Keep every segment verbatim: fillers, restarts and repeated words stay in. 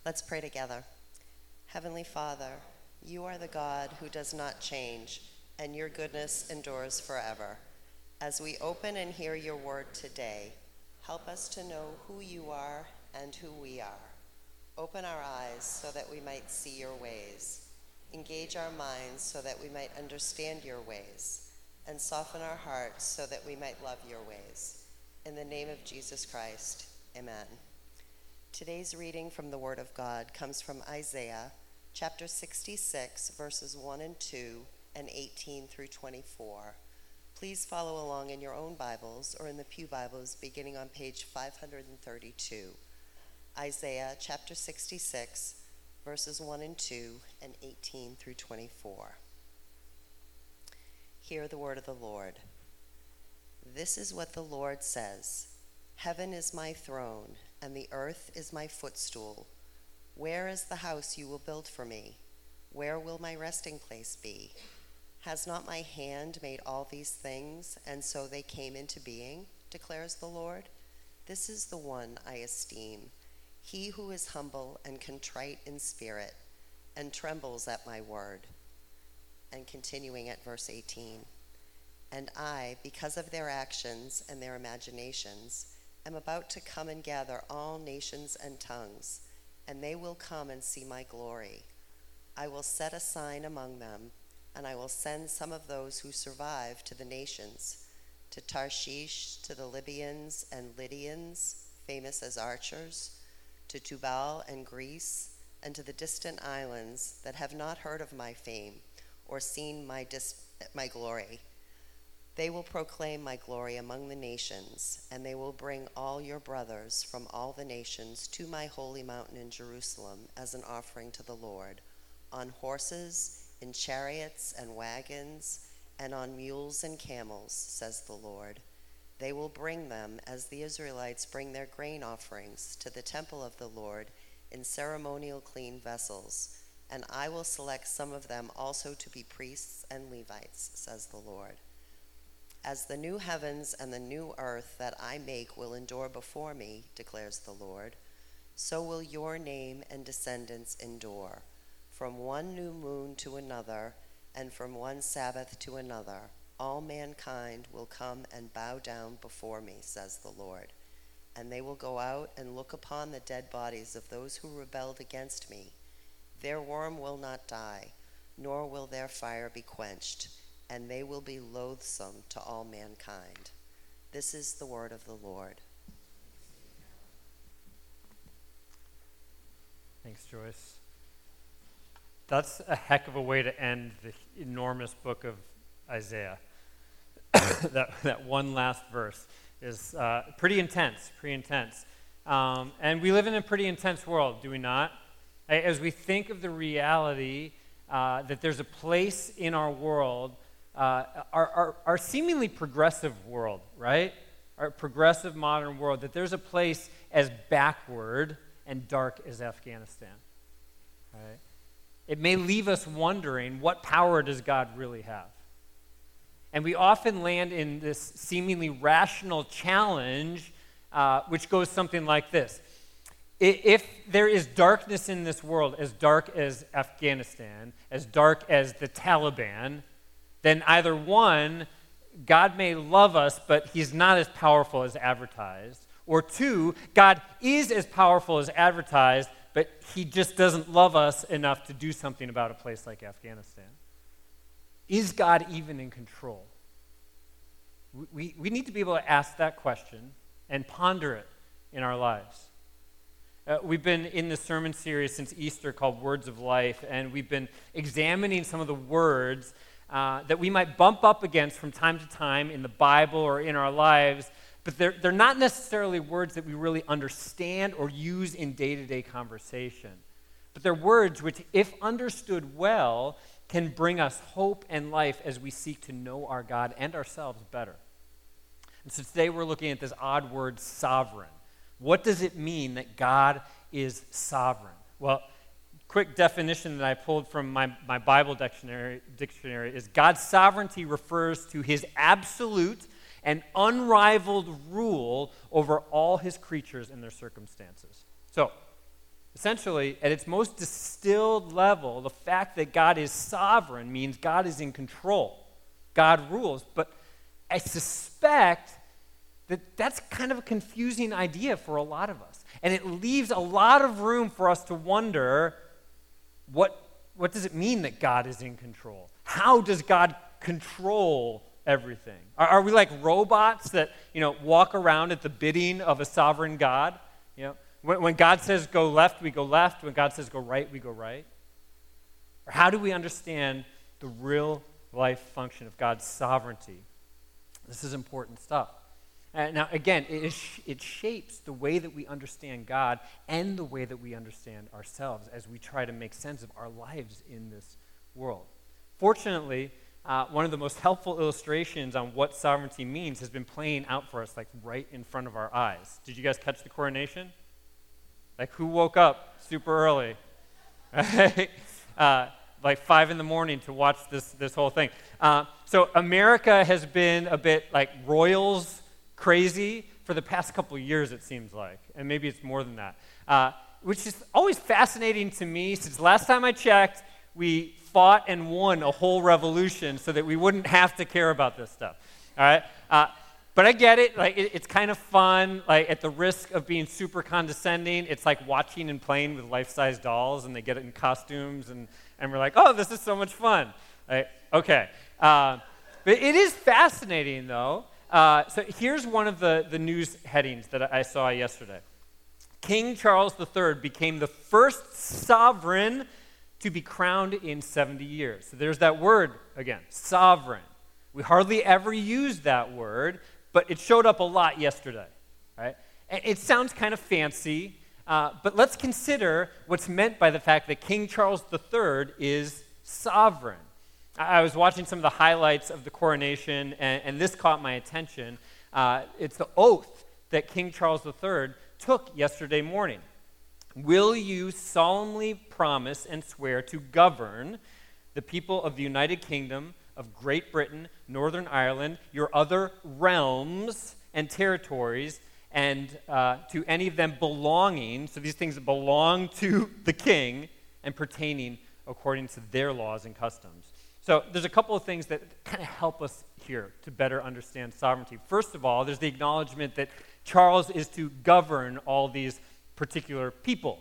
Let's pray together. Heavenly Father, you are the God who does not change, and your goodness endures forever. As we open and hear your word today, help us to know who you are and who we are. Open our eyes so that we might see your ways. Engage our minds so that we might understand your ways, and soften our hearts so that we might love your ways. In the name of Jesus Christ, amen. Today's reading from the Word of God comes from Isaiah chapter sixty-six, verses one and two, and eighteen through twenty-four. Please follow along in your own Bibles or in the Pew Bibles beginning on page five hundred thirty-two. Isaiah chapter sixty-six, verses one and two, and eighteen through twenty-four. Hear the word of the Lord. This is what the Lord says. Heaven is my throne, and the earth is my footstool. Where is the house you will build for me? Where will my resting place be? Has not my hand made all these things, and so they came into being, declares the Lord? This is the one I esteem, he who is humble and contrite in spirit, and trembles at my word. And continuing at verse eighteen, and I, because of their actions and their imaginations, am about to come and gather all nations and tongues, and they will come and see my glory. I will set a sign among them, and I will send some of those who survive to the nations, to Tarshish, to the Libyans and Lydians, famous as archers, to Tubal and Greece, and to the distant islands that have not heard of my fame or seen my dis- my glory. They will proclaim my glory among the nations, and they will bring all your brothers from all the nations to my holy mountain in Jerusalem as an offering to the Lord, on horses, in chariots and wagons, and on mules and camels, says the Lord. They will bring them as the Israelites bring their grain offerings to the temple of the Lord in ceremonial clean vessels, and I will select some of them also to be priests and Levites, says the Lord. As the new heavens and the new earth that I make will endure before me, declares the Lord, so will your name and descendants endure. From one new moon to another, and from one Sabbath to another, all mankind will come and bow down before me, says the Lord. And they will go out and look upon the dead bodies of those who rebelled against me. Their worm will not die, nor will their fire be quenched, and they will be loathsome to all mankind. This is the word of the Lord. Thanks, Joyce. That's a heck of a way to end the enormous book of Isaiah. that, that one last verse is uh, pretty intense, pretty intense. Um, and we live in a pretty intense world, do we not? As we think of the reality uh, that there's a place in our world, uh, our, our, our seemingly progressive world, right? Our progressive modern world, that there's a place as backward and dark as Afghanistan, right? It may leave us wondering, what power does God really have? And we often land in this seemingly rational challenge, uh, which goes something like this. If there is darkness in this world, as dark as Afghanistan, as dark as the Taliban, then either one, God may love us, but he's not as powerful as advertised, or two, God is as powerful as advertised, but he just doesn't love us enough to do something about a place like Afghanistan. Is God even in control? We, we need to be able to ask that question and ponder it in our lives. Uh, we've been in this sermon series since Easter called Words of Life, and we've been examining some of the words uh, that we might bump up against from time to time in the Bible or in our lives, but they're, they're not necessarily words that we really understand or use in day-to-day conversation. But they're words which, if understood well, can bring us hope and life as we seek to know our God and ourselves better. And so today we're looking at this odd word, sovereign. What does it mean that God is sovereign? Well, quick definition that I pulled from my, my Bible dictionary, dictionary is God's sovereignty refers to his absolute and unrivaled rule over all his creatures and their circumstances. So, Essentially, at its most distilled level, the fact that God is sovereign means God is in control. God rules. But I suspect that that's kind of a confusing idea for a lot of us. And it leaves a lot of room for us to wonder, what, what does it mean that God is in control? How does God control everything? Are, are we like robots that, you know, walk around at the bidding of a sovereign God? You know, when, when God says go left, we go left. When God says go right, we go right. Or how do we understand the real life function of God's sovereignty? This is important stuff. Uh, now, again, it, is, it shapes the way that we understand God and the way that we understand ourselves as we try to make sense of our lives in this world. Fortunately, uh, one of the most helpful illustrations on what sovereignty means has been playing out for us, like right in front of our eyes. Did you guys catch the coronation? Like, who woke up super early? Right? uh, like five in the morning to watch this, this whole thing. Uh, so America has been a bit like royals crazy for the past couple of years, it seems like, and maybe it's more than that, uh, which is always fascinating to me. Since last time I checked, we fought and won a whole revolution so that we wouldn't have to care about this stuff, all right? Uh, but I get it. Like it, it's kind of fun. Like at the risk of being super condescending, it's like watching and playing with life-size dolls, and they get it in costumes, and, and we're like, oh, this is so much fun. Like, okay. Uh, but it is fascinating, though. Uh, so here's one of the, the news headings that I saw yesterday. King Charles the Third became the first sovereign to be crowned in seventy years. So there's that word again, sovereign. We hardly ever use that word, but it showed up a lot yesterday, right? And it sounds kind of fancy, uh, but let's consider what's meant by the fact that King Charles the Third is sovereign. I was watching some of the highlights of the coronation, and, and this caught my attention. Uh, it's the oath that King Charles the Third took yesterday morning. Will you solemnly promise and swear to govern the people of the United Kingdom of Great Britain, Northern Ireland, your other realms and territories, and uh, to any of them belonging, so these things that belong to the king, and pertaining according to their laws and customs? So there's a couple of things that kind of help us here to better understand sovereignty. First of all, there's the acknowledgement that Charles is to govern all these particular people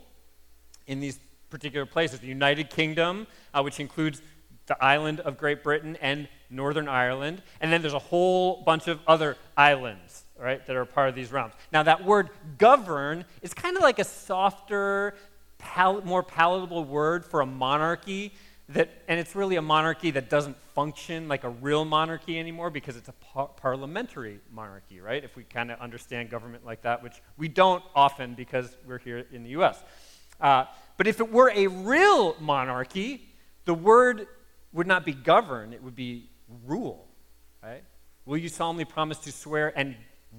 in these particular places. The United Kingdom, uh, which includes the island of Great Britain and Northern Ireland, and then there's a whole bunch of other islands, right, that are part of these realms. Now that word govern is kind of like a softer, pal- more palatable word for a monarchy. That, and it's really a monarchy that doesn't function like a real monarchy anymore because it's a par- parliamentary monarchy, right? If we kind of understand government like that, which we don't often because we're here in the U S. Uh, but if it were a real monarchy, the word would not be govern, it would be rule, right? Will you solemnly promise to swear and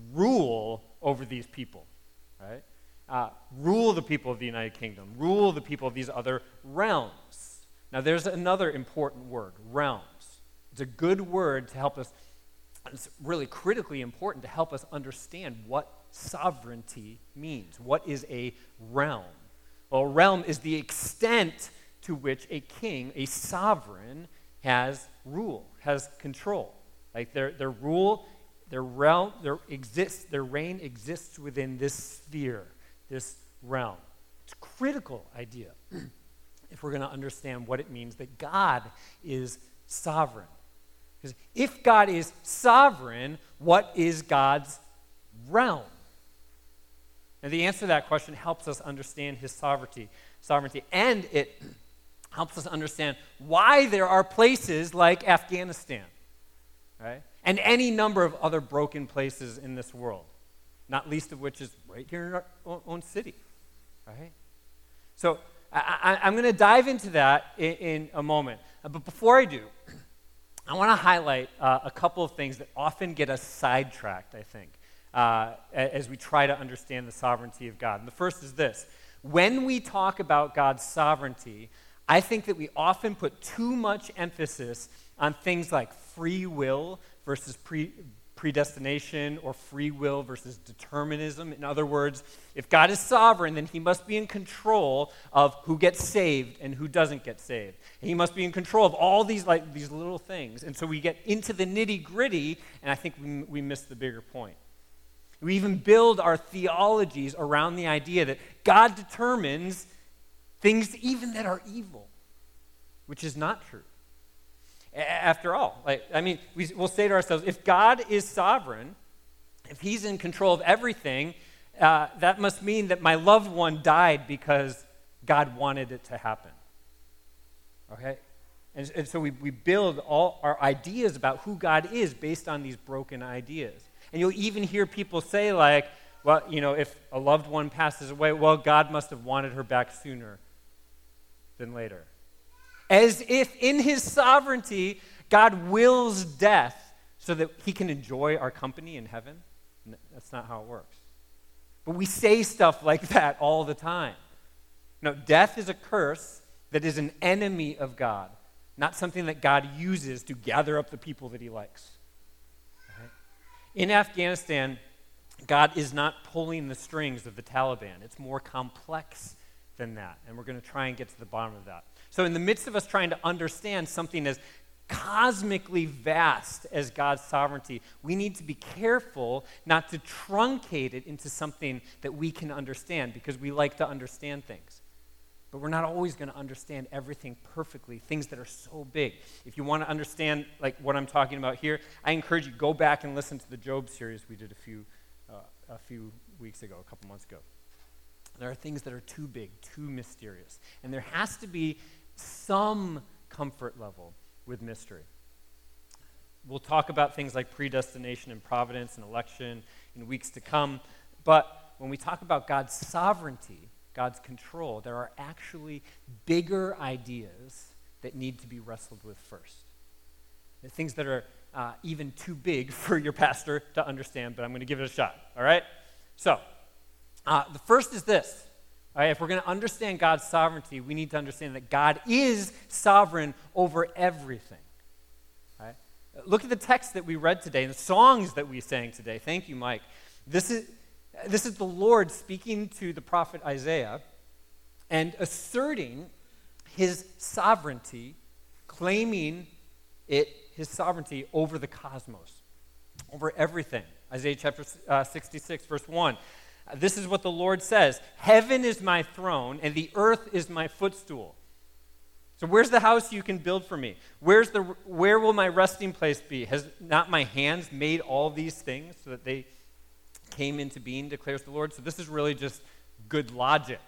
rule over these people, right? Uh, rule the people of the United Kingdom, rule the people of these other realms. Now, there's another important word, realms. It's a good word to help us, it's really critically important to help us understand what sovereignty means. What is a realm? Well, a realm is the extent to which a king, a sovereign, has rule, has control. Like their, their rule, their realm, their exists, their reign exists within this sphere, this realm. It's a critical idea if we're going to understand what it means that God is sovereign. Because if God is sovereign, what is God's realm? And the answer to that question helps us understand his sovereignty, sovereignty, and it helps us understand why there are places like Afghanistan, right? And any number of other broken places in this world, not least of which is right here in our own, own city, right? So I, I, I'm going to dive into that in, in a moment. Uh, but before I do, I want to highlight uh, a couple of things that often get us sidetracked, I think, uh, as we try to understand the sovereignty of God. And the first is this. When we talk about God's sovereignty, I think that we often put too much emphasis on things like free will versus pre, predestination or free will versus determinism. In other words, if God is sovereign, then he must be in control of who gets saved and who doesn't get saved. And he must be in control of all these like these little things. And so we get into the nitty-gritty, and I think we, we miss the bigger point. We even build our theologies around the idea that God determines things even that are evil, which is not true. After all, like I mean, we, we'll say to ourselves, if God is sovereign, if he's in control of everything, uh, that must mean that my loved one died because God wanted it to happen. Okay? And, and so we, we build all our ideas about who God is based on these broken ideas. And you'll even hear people say like, well, you know, if a loved one passes away, well, God must have wanted her back sooner than later. As if in his sovereignty, God wills death so that he can enjoy our company in heaven. That's not how it works. But we say stuff like that all the time. No, death is a curse that is an enemy of God, not something that God uses to gather up the people that he likes. Right? In Afghanistan, God is not pulling the strings of the Taliban. It's more complex than that, and we're going to try and get to the bottom of that. So in the midst of us trying to understand something as cosmically vast as God's sovereignty, we need to be careful not to truncate it into something that we can understand, because we like to understand things. But we're not always going to understand everything perfectly, things that are so big. If you want to understand like what I'm talking about here, I encourage you to go back and listen to the Job series we did a few uh, a few weeks ago, a couple months ago. There are things that are too big, too mysterious. And there has to be some comfort level with mystery. We'll talk about things like predestination and providence and election in weeks to come. But when we talk about God's sovereignty, God's control, there are actually bigger ideas that need to be wrestled with first. There are things that are uh, even too big for your pastor to understand, but I'm going to give it a shot, all right? So, Uh, the first is this. All right, if we're going to understand God's sovereignty, we need to understand that God is sovereign over everything. All right? Look at the text that we read today and the songs that we sang today. Thank you, Mike. This is, this is the Lord speaking to the prophet Isaiah and asserting his sovereignty, claiming it, his sovereignty over the cosmos, over everything. Isaiah chapter uh, sixty-six, verse one. This is what the Lord says: heaven is my throne, and the earth is my footstool. So where's the house you can build for me? Where's the where will my resting place be? Has not my hands made all these things so that they came into being, declares the Lord? So this is really just good logic.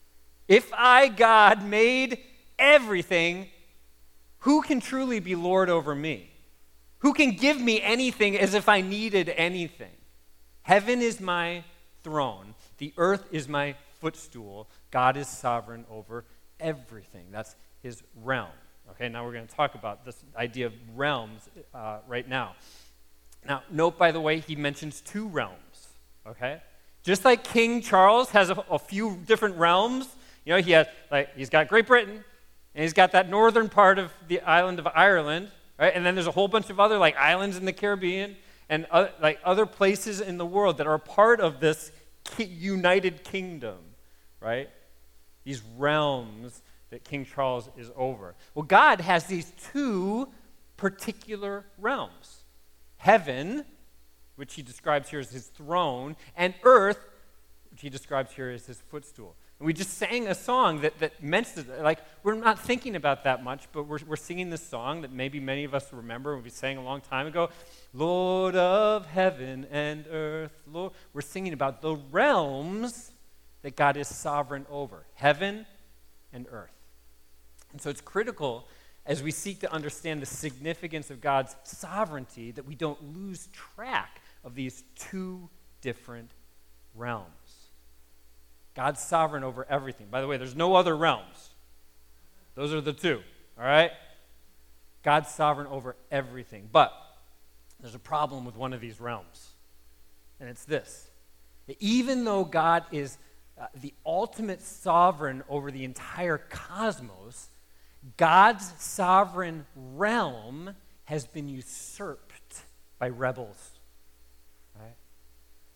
If I, God, made everything, who can truly be Lord over me? Who can give me anything as if I needed anything? Heaven is my throne. The earth is my footstool. God is sovereign over everything. That's his realm. Okay, now we're going to talk about this idea of realms uh, right now. Now, note, by the way, he mentions two realms. Okay? Just like King Charles has a, a few different realms, you know, he has, like, he's got Great Britain, and he's got that northern part of the island of Ireland, right? And then there's a whole bunch of other, like, islands in the Caribbean, and uh, like other places in the world that are part of this ki- united kingdom, right? These realms that King Charles is over. Well, God has these two particular realms. Heaven, which he describes here as his throne, and earth, which he describes here as his footstool. And we just sang a song that, that mentions it. Like, we're not thinking about that much, but we're, we're singing this song that maybe many of us remember. We sang a long time ago. Lord of heaven and earth, Lord. We're singing about the realms that God is sovereign over, heaven and earth. And so it's critical as we seek to understand the significance of God's sovereignty that we don't lose track of these two different realms. God's sovereign over everything. By the way, there's no other realms. Those are the two, all right? God's sovereign over everything. But there's a problem with one of these realms, and it's this. That even though God is uh, the ultimate sovereign over the entire cosmos, God's sovereign realm has been usurped by rebels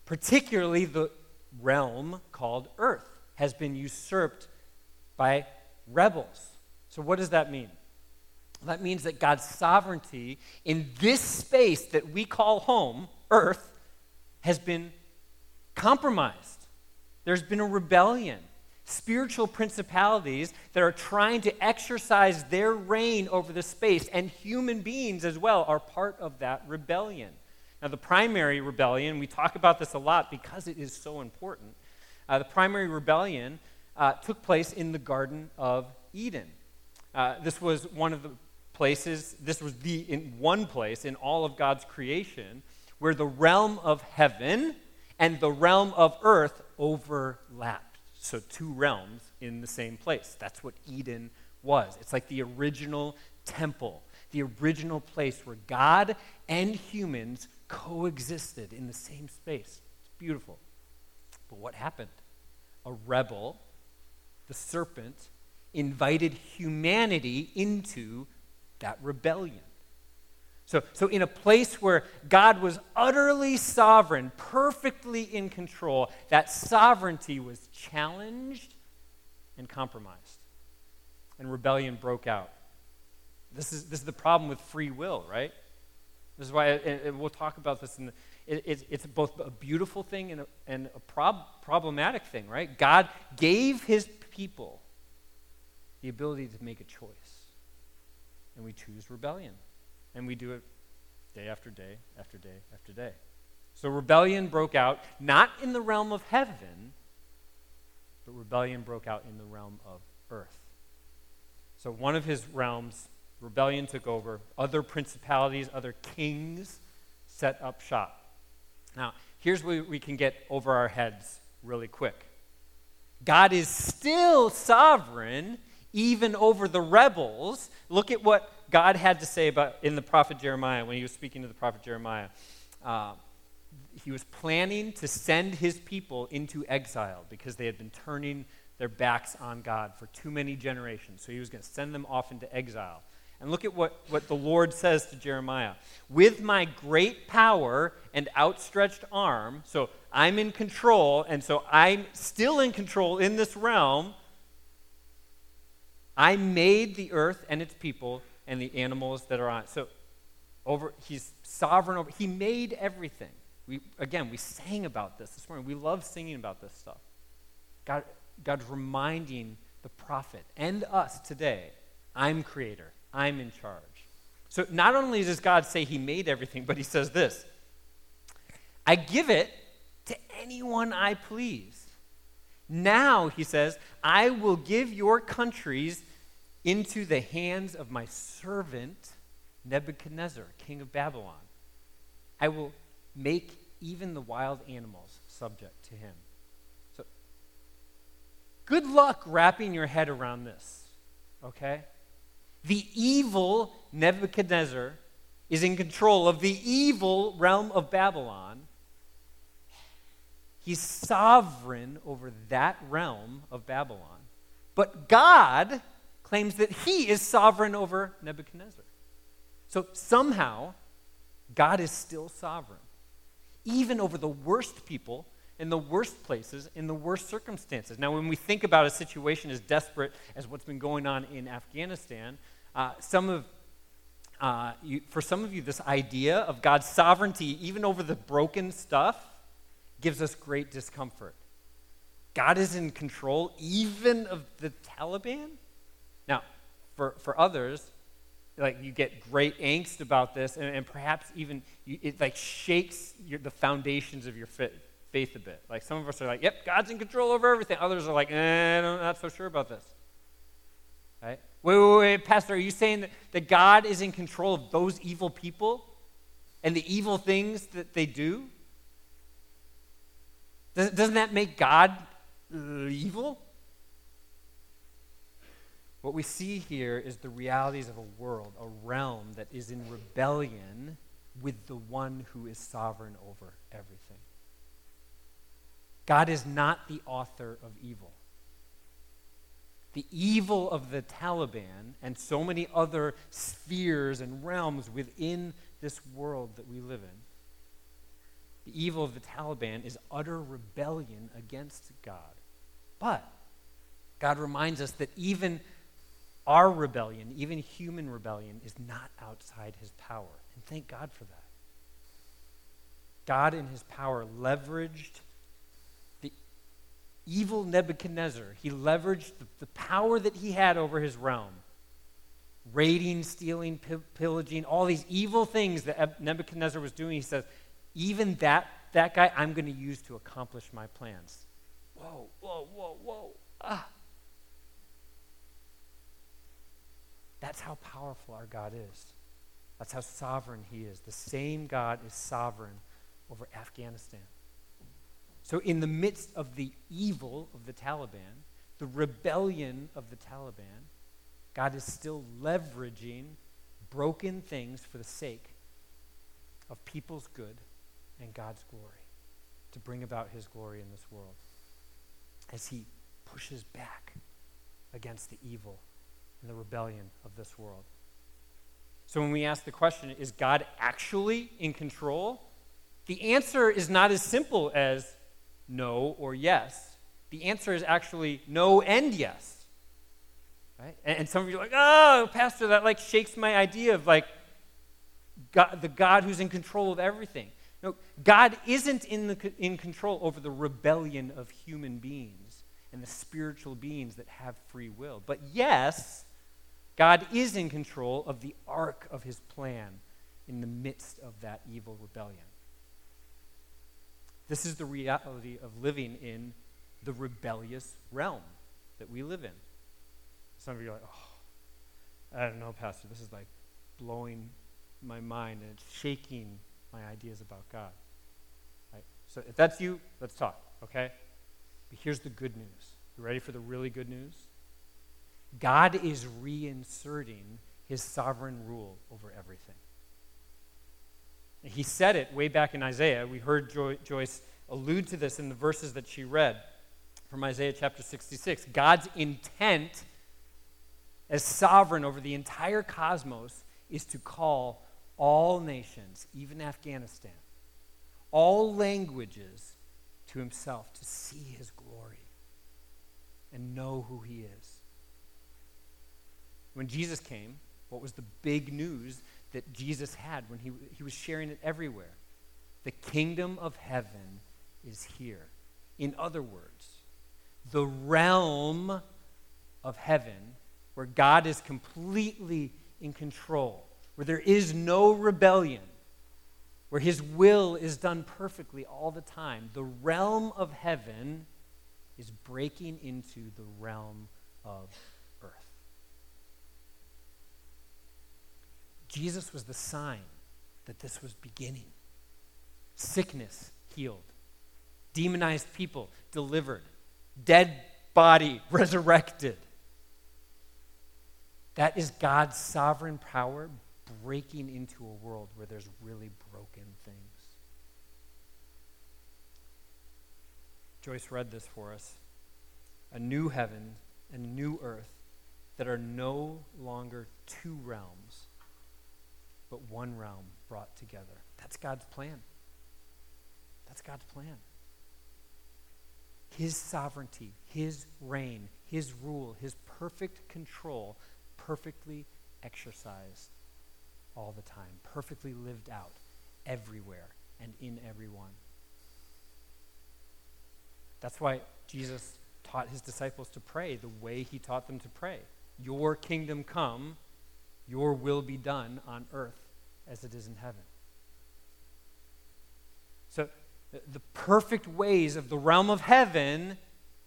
particularly the realm called earth has been usurped by rebels. So what does that mean? That means that God's sovereignty in this space that we call home, earth, has been compromised. There's been a rebellion. Spiritual principalities that are trying to exercise their reign over the space, and human beings as well are part of that rebellion. Now, the primary rebellion, we talk about this a lot because it is so important. Uh, the primary rebellion uh, took place in the Garden of Eden. Uh, this was one of the places, this was the in one place in all of God's creation where the realm of heaven and the realm of earth overlapped. So two realms in the same place. That's what Eden was. It's like the original temple, the original place where God and humans coexisted in the same space. It's beautiful. But what happened? A rebel, the serpent, invited humanity into that rebellion. So, so in a place where God was utterly sovereign, perfectly in control, that sovereignty was challenged and compromised. And rebellion broke out. This is, this is the problem with free will, right? This is why, and, and we'll talk about this, in the, it, it's, it's both a beautiful thing and a, and a prob, problematic thing, right? God gave his people the ability to make a choice. And we choose rebellion. And we do it day after day after day after day. So rebellion broke out, not in the realm of heaven, but rebellion broke out in the realm of earth. So one of his realms, rebellion took over. Other principalities, other kings set up shop. Now, here's where we can get over our heads really quick. God is still sovereign even over the rebels. Look at what God had to say about in the prophet Jeremiah when he was speaking to the prophet Jeremiah. Uh, he was planning to send his people into exile because they had been turning their backs on God for too many generations. So he was going to send them off into exile. And look at what, what the Lord says to Jeremiah. With my great power and outstretched arm, so I'm in control, and so I'm still in control in this realm, I made the earth and its people and the animals that are on it. So over, he's sovereign over, he made everything. We, again, we sang about this this morning. We love singing about this stuff. God, God's reminding the prophet and us today, I'm creator, I'm in charge. So not only does God say he made everything, but he says this, I give it to anyone I please. Now, he says, I will give your countries into the hands of my servant Nebuchadnezzar, king of Babylon. I will make even the wild animals subject to him. So, good luck wrapping your head around this, okay? The evil Nebuchadnezzar is in control of the evil realm of Babylon. He's sovereign over that realm of Babylon. But God claims that he is sovereign over Nebuchadnezzar. So somehow, God is still sovereign, even over the worst people in the worst places, in the worst circumstances. Now, when we think about a situation as desperate as what's been going on in Afghanistan, uh, some of uh, you, for some of you, this idea of God's sovereignty, even over the broken stuff, gives us great discomfort. God is in control even of the Taliban? Now, for, for others, like you get great angst about this, and, and perhaps even you, it like shakes your, the foundations of your faith, faith a bit. Like some of us are like, yep, God's in control over everything. Others are like, eh, I'm not so sure about this. Right? Wait, wait, wait, Pastor, are you saying that, that God is in control of those evil people and the evil things that they do? Does, doesn't that make God uh, evil? What we see here is the realities of a world, a realm that is in rebellion with the one who is sovereign over everything. God is not the author of evil. The evil of the Taliban and so many other spheres and realms within this world that we live in The evil of the Taliban is utter rebellion against God. But God reminds us that even our rebellion, even human rebellion, is not outside his power. And thank God for that. God in his power leveraged the evil Nebuchadnezzar. He leveraged the, the power that he had over his realm. Raiding, stealing, p- pillaging, all these evil things that Nebuchadnezzar was doing. He says, even that, that guy I'm going to use to accomplish my plans. Whoa, whoa, whoa, whoa. Ah. That's how powerful our God is. That's how sovereign he is. The same God is sovereign over Afghanistan. So in the midst of the evil of the Taliban, the rebellion of the Taliban, God is still leveraging broken things for the sake of people's good and God's glory, to bring about his glory in this world as he pushes back against the evil and the rebellion of this world. So when we ask the question, is God actually in control? The answer is not as simple as no or yes. The answer is actually no and yes. Right? And, and some of you are like, oh, Pastor, that like shakes my idea of like God, the God who's in control of everything. No, God isn't in, the, in control over the rebellion of human beings and the spiritual beings that have free will. But yes, God is in control of the arc of his plan in the midst of that evil rebellion. This is the reality of living in the rebellious realm that we live in. Some of you are like, oh, I don't know, Pastor, this is like blowing my mind and it's shaking my ideas about God. Right? So if that's you, let's talk, okay? But here's the good news. You ready for the really good news? God is reinserting his sovereign rule over everything. He said it way back in Isaiah. We heard jo- Joyce allude to this in the verses that she read from Isaiah chapter sixty-six. God's intent as sovereign over the entire cosmos is to call all nations, even Afghanistan, all languages to himself, to see his glory and know who he is. When Jesus came, what was the big news that Jesus had when he, he was sharing it everywhere? The kingdom of heaven is here. In other words, the realm of heaven where God is completely in control, where there is no rebellion, where his will is done perfectly all the time. The realm of heaven is breaking into the realm of earth. Jesus was the sign that this was beginning. Sickness healed, demonized people delivered, dead body resurrected. That is God's sovereign power breaking into a world where there's really broken things. Joyce read this for us. A new heaven and a new earth that are no longer two realms, but one realm brought together. That's God's plan. That's God's plan. His sovereignty, his reign, his rule, his perfect control, perfectly exercised all the time, perfectly lived out everywhere and in everyone. That's why Jesus taught his disciples to pray the way he taught them to pray. Your kingdom come, your will be done on earth as it is in heaven. So the, the perfect ways of the realm of heaven,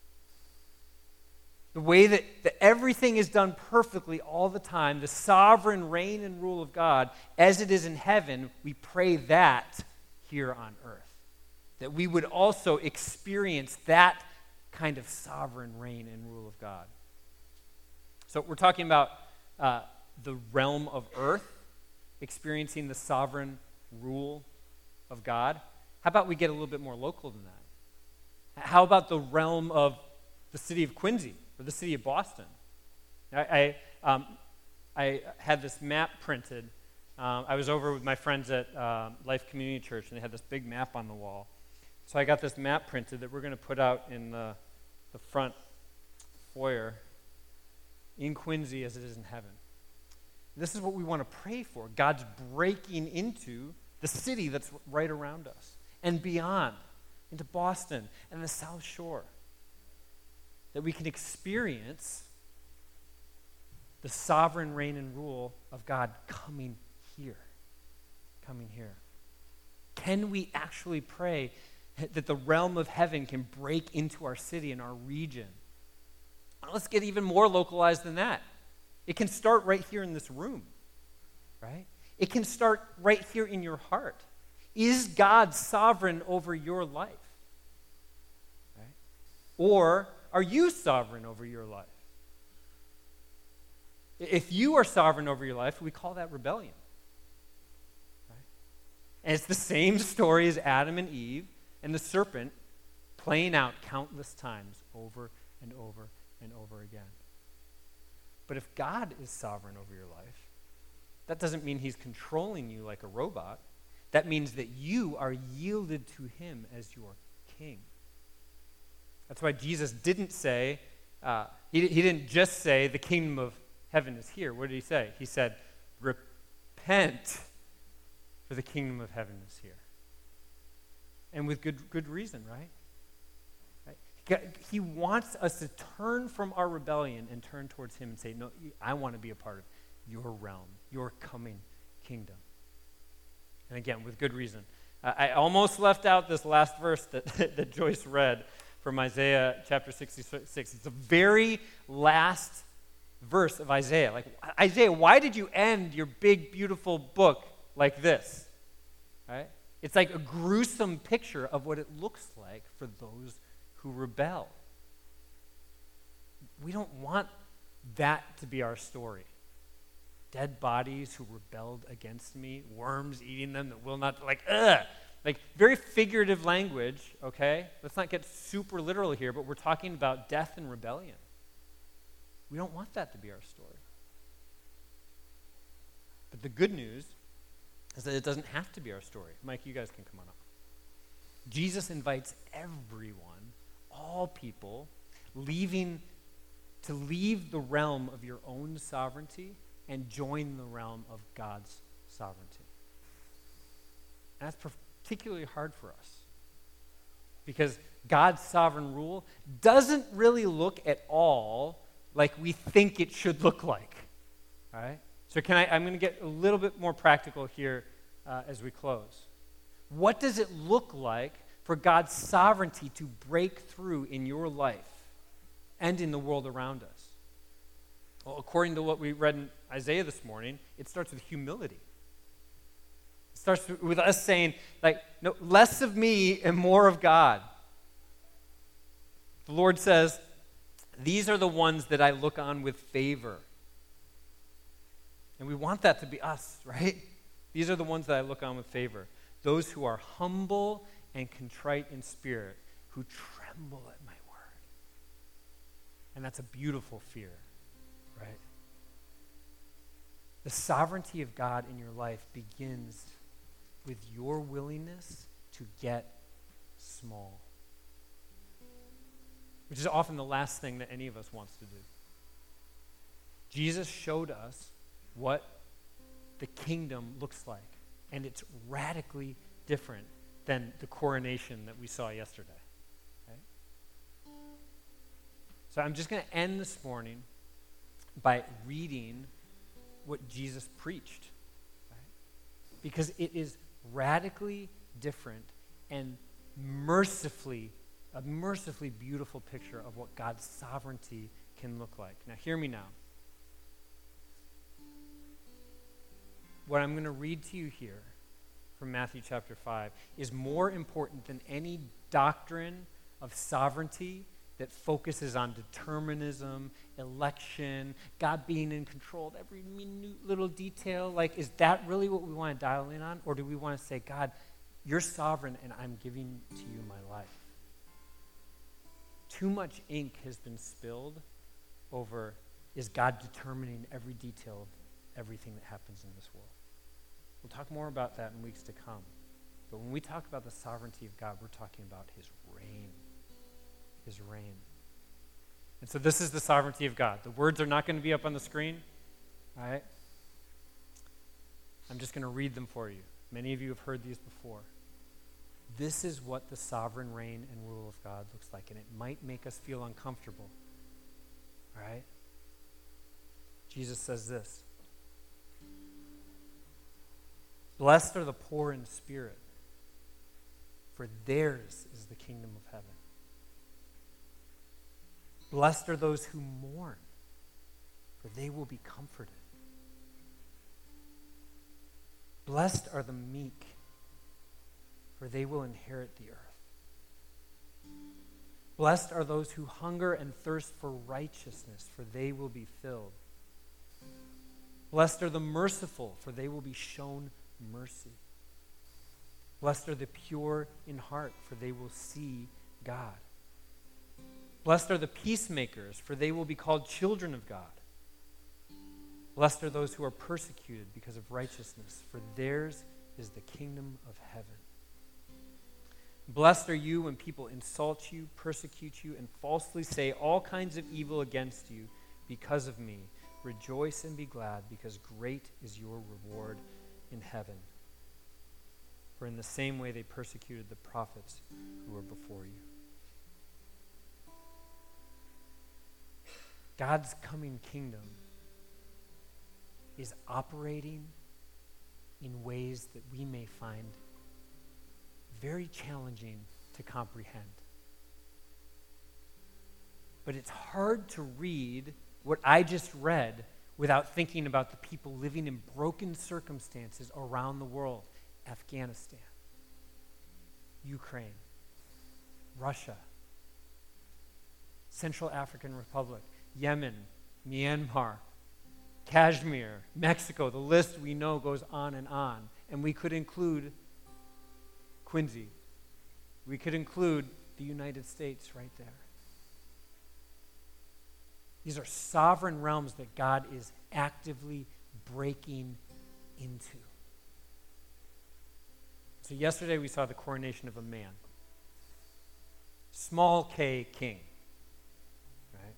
the way that, that everything is done perfectly all the time, the sovereign reign and rule of God, as it is in heaven, we pray that here on earth. That we would also experience that kind of sovereign reign and rule of God. So we're talking about uh, the realm of earth, experiencing the sovereign rule of God. How about we get a little bit more local than that? How about the realm of the city of Quincy or the city of Boston? I, I, um, I had this map printed um, I was over with my friends at uh, Life Community Church, and they had this big map on the wall. So I got this map printed that we're going to put out in the, the front foyer in Quincy as it is in heaven. This is what we want to pray for. God's breaking into the city that's right around us and beyond, into Boston and the South Shore. That we can experience the sovereign reign and rule of God coming here. Coming here. Can we actually pray that the realm of heaven can break into our city and our region? Let's get even more localized than that. It can start right here in this room, right? It can start right here in your heart. Is God sovereign over your life? Right? Or are you sovereign over your life? If you are sovereign over your life, we call that rebellion. Right? And it's the same story as Adam and Eve and the serpent playing out countless times over and over and over again. But if God is sovereign over your life, that doesn't mean he's controlling you like a robot. That means that you are yielded to him as your king. That's why Jesus didn't say, uh, he, he didn't just say the kingdom of heaven is here. What did he say? He said, repent, for the kingdom of heaven is here. And with good, good reason, right? He wants us to turn from our rebellion and turn towards him and say, no, I want to be a part of your realm, your coming kingdom. And again, with good reason. Uh, I almost left out this last verse that, that Joyce read from Isaiah chapter sixty-six. It's the very last verse of Isaiah. Like, Isaiah, why did you end your big, beautiful book like this? Right? It's like a gruesome picture of what it looks like for those who rebel. We don't want that to be our story. Dead bodies who rebelled against me, worms eating them that will not, like, ugh. Like, very figurative language, okay? Let's not get super literal here, but we're talking about death and rebellion. We don't want that to be our story. But the good news is that it doesn't have to be our story. Mike, you guys can come on up. Jesus invites everyone, all people, leaving to leave the realm of your own sovereignty and join the realm of God's sovereignty. And that's particularly hard for us because God's sovereign rule doesn't really look at all like we think it should look like. All right? So can I, I'm going to get a little bit more practical here uh, as we close. What does it look like for God's sovereignty to break through in your life and in the world around us? Well, according to what we read in Isaiah this morning, it starts with humility. It starts with us saying, like, no, less of me and more of God. The Lord says, these are the ones that I look on with favor. And we want that to be us, right? These are the ones that I look on with favor. Those who are humble and contrite in spirit, who tremble at my word. And that's a beautiful fear, right? The sovereignty of God in your life begins with your willingness to get small, which is often the last thing that any of us wants to do. Jesus showed us what the kingdom looks like, and it's radically different than the coronation that we saw yesterday. Okay? So I'm just going to end this morning by reading what Jesus preached, right? Because it is radically different and mercifully, a mercifully beautiful picture of what God's sovereignty can look like. Now, hear me now. What I'm going to read to you here from Matthew chapter five is more important than any doctrine of sovereignty that focuses on determinism, election, God being in control of every minute little detail. Like, is that really what we want to dial in on? Or do we want to say, God, you're sovereign and I'm giving to you my life? Too much ink has been spilled over, is God determining every detail of everything that happens in this world? We'll talk more about that in weeks to come. But when we talk about the sovereignty of God, we're talking about his reign. His reign. And so this is the sovereignty of God. The words are not going to be up on the screen. All right? I'm just going to read them for you. Many of you have heard these before. This is what the sovereign reign and rule of God looks like, and it might make us feel uncomfortable. All right? Jesus says this. Blessed are the poor in spirit, for theirs is the kingdom of heaven. Blessed are those who mourn, for they will be comforted. Blessed are the meek, for they will inherit the earth. Blessed are those who hunger and thirst for righteousness, for they will be filled. Blessed are the merciful, for they will be shown mercy. Blessed are the pure in heart, for they will see God. Blessed are the peacemakers, for they will be called children of God. Blessed are those who are persecuted because of righteousness, for theirs is the kingdom of heaven. Blessed are you when people insult you, persecute you, and falsely say all kinds of evil against you because of me. Rejoice and be glad, because great is your reward in heaven. For in the same way they persecuted the prophets who were before you. God's coming kingdom is operating in ways that we may find very challenging to comprehend. But it's hard to read what I just read without thinking about the people living in broken circumstances around the world. Afghanistan, Ukraine, Russia, Central African Republic, Yemen, Myanmar, Kashmir, Mexico. The list we know goes on and on. And we could include Quincy. We could include the United States right there. These are sovereign realms that God is actively breaking into. So yesterday we saw the coronation of a man. Small K king. Right?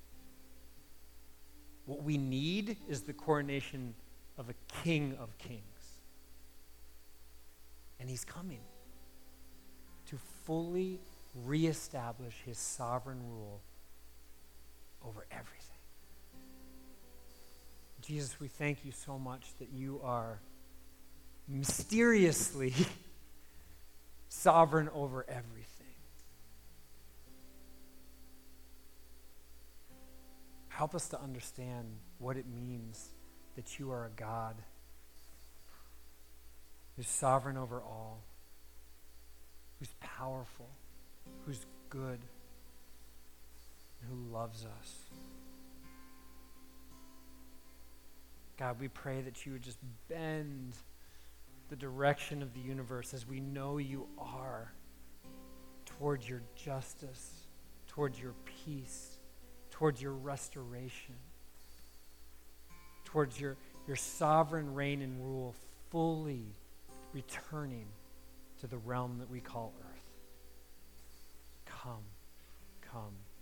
What we need is the coronation of a king of kings. And he's coming to fully reestablish his sovereign rule over everything. Jesus, we thank you so much that you are mysteriously sovereign over everything. Help us to understand what it means that you are a God who's sovereign over all, who's powerful, who's good, and who loves us. God, we pray that you would just bend the direction of the universe as we know you are towards your justice, towards your peace, towards your restoration, towards your, your sovereign reign and rule fully returning to the realm that we call earth. Come, come.